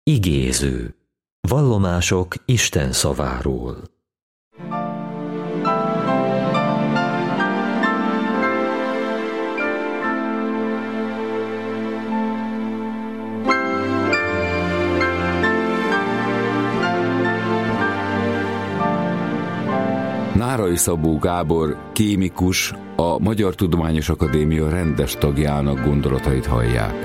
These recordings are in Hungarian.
Igéző. Vallomások Isten szaváról. Nárai Szabó Gábor, kémikus, a Magyar Tudományos Akadémia rendes tagjának gondolatait hallják.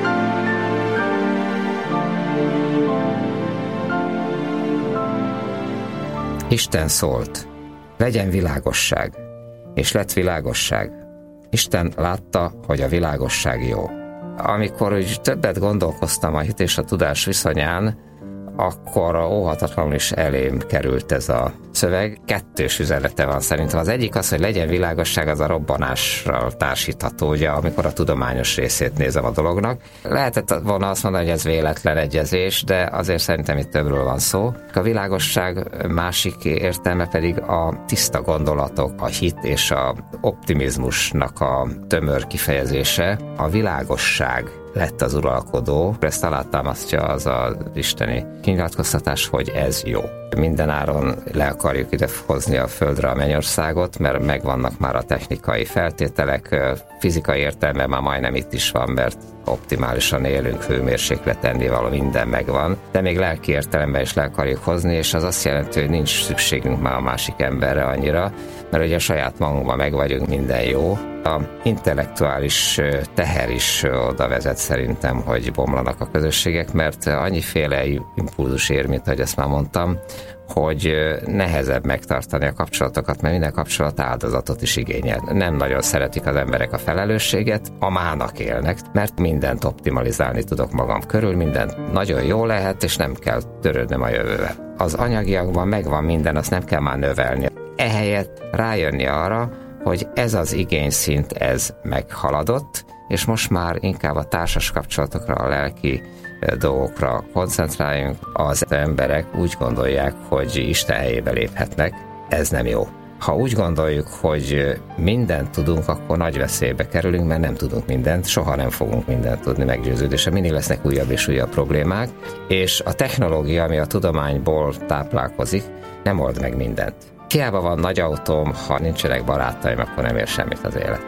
Isten szólt, legyen világosság, és lett világosság. Isten látta, hogy a világosság jó. Amikor úgy többet gondolkoztam a hit és a tudás viszonyán, akkor óhatatlanul is elém került ez a szöveg. Kettős üzenete van szerintem. Az egyik az, hogy legyen világosság, az a robbanással társítható, ugye, amikor a tudományos részét nézem a dolognak. Lehetett volna azt mondani, hogy ez véletlen egyezés, de azért szerintem itt többről van szó. A világosság másik értelme pedig a tiszta gondolatok, a hit és a optimizmusnak a tömör kifejezése. A világosság lett az uralkodó. Ezt alátámasztja az az isteni kinyilatkoztatás, hogy ez jó. Mindenáron le akarjuk ide hozni a földre a mennyországot, mert megvannak már a technikai feltételek, fizikai értelemben már majdnem itt is van, mert optimálisan élünk, hőmérséklet, ennivaló, minden megvan, de még lelki értelemben is le akarjuk hozni, és az azt jelenti, hogy nincs szükségünk már a másik emberre annyira, mert ugye saját magunkban meg vagyunk, minden jó. A intellektuális teher is oda vezet szerintem, hogy bomlanak a közösségek, mert annyiféle impulzus ér, mint ahogy ezt már mondtam, hogy nehezebb megtartani a kapcsolatokat, mert minden kapcsolat áldozatot is igényel. Nem nagyon szeretik az emberek a felelősséget, a mának élnek, mert mindent optimalizálni tudok magam körül, mindent nagyon jó lehet, és nem kell törődnöm a jövővel. Az anyagiakban megvan minden, azt nem kell már növelni. Ehelyett rájönni arra, hogy ez az igényszint, ez meghaladott, és most már inkább a társas kapcsolatokra, a lelki dolgokra koncentráljunk. Az emberek úgy gondolják, hogy Isten helyébe léphetnek, ez nem jó. Ha úgy gondoljuk, hogy mindent tudunk, akkor nagy veszélybe kerülünk, mert nem tudunk mindent, soha nem fogunk mindent tudni meggyőződésre. Mindig lesznek újabb és újabb problémák, és a technológia, ami a tudományból táplálkozik, nem old meg mindent. Hiába van nagy autóm, ha nincsenek barátaim, akkor nem ér semmit az élet.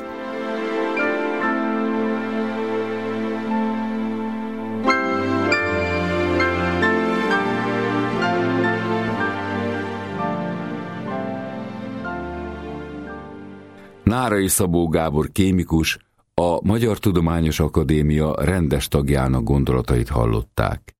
Nárai Szabó Gábor, kémikus, a Magyar Tudományos Akadémia rendes tagjának gondolatait hallották.